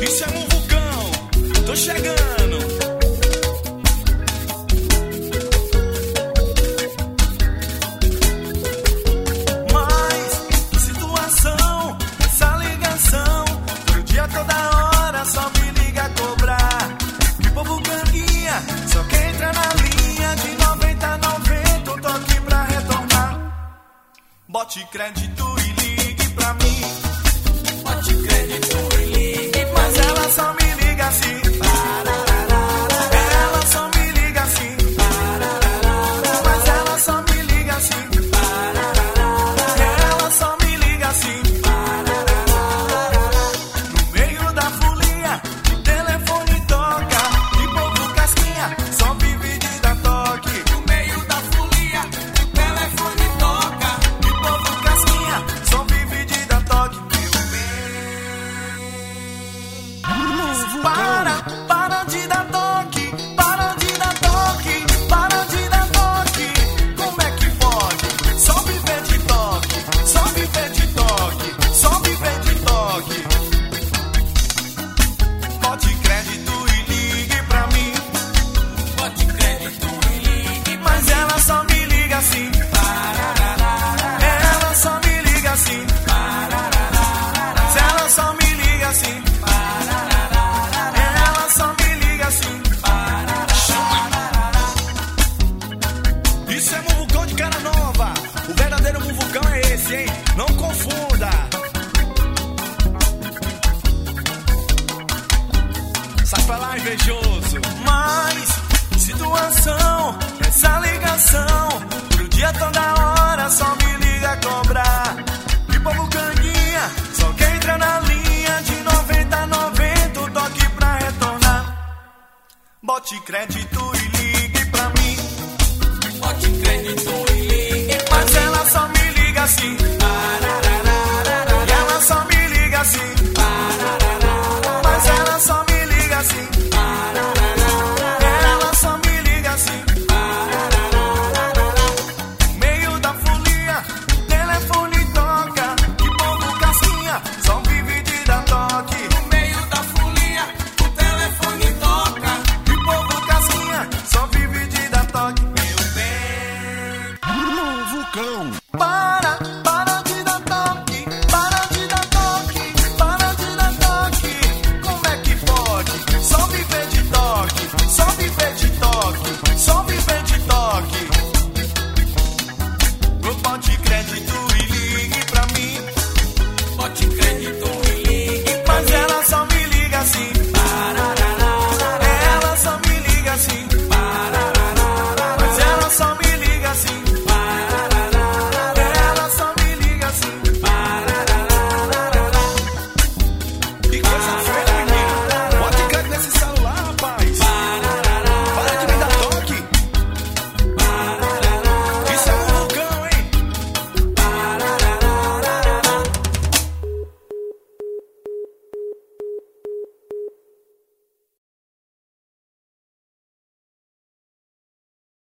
Isso é um vulcão, tô chegando. Mas, situação, essa ligação, todo dia, toda hora, só me liga a cobrar. Que povo ganguinha, só quem entra na linha de 90 a 90, eu tô aqui pra retornar. Bote crédito e ligue pra mim. Bote crédito e ligue, mas ela só me liga assim. Ela só me liga assim. Mas ela só me liga assim. Ela só me liga assim. No meio da folia, o telefone toca. E povo casquinha, só vive de dar toque. No meio da folia, o telefone toca. E povo casquinha, só vive de dar toque. Para de dar toque, para de dar toque, para de dar toque. Como é que pode? Só viver de toque, só viver de toque, só viver de toque. Bote crédito e ligue pra mim. Bote crédito e ligue, mas ela só me liga assim. Ela só me liga assim. Se ela só me liga assim. Ela só me liga assim. Isso é Muvucão de cara nova. O verdadeiro Muvucão é esse, hein? Não confunda. Sai pra lá, invejoso. Mas, situação, essa ligação, pro dia toda hora, só me liga a cobrar. E povo ganguinha, só quem entra na linha de 90 a 90, eu tô aqui pra retornar. Bote crédito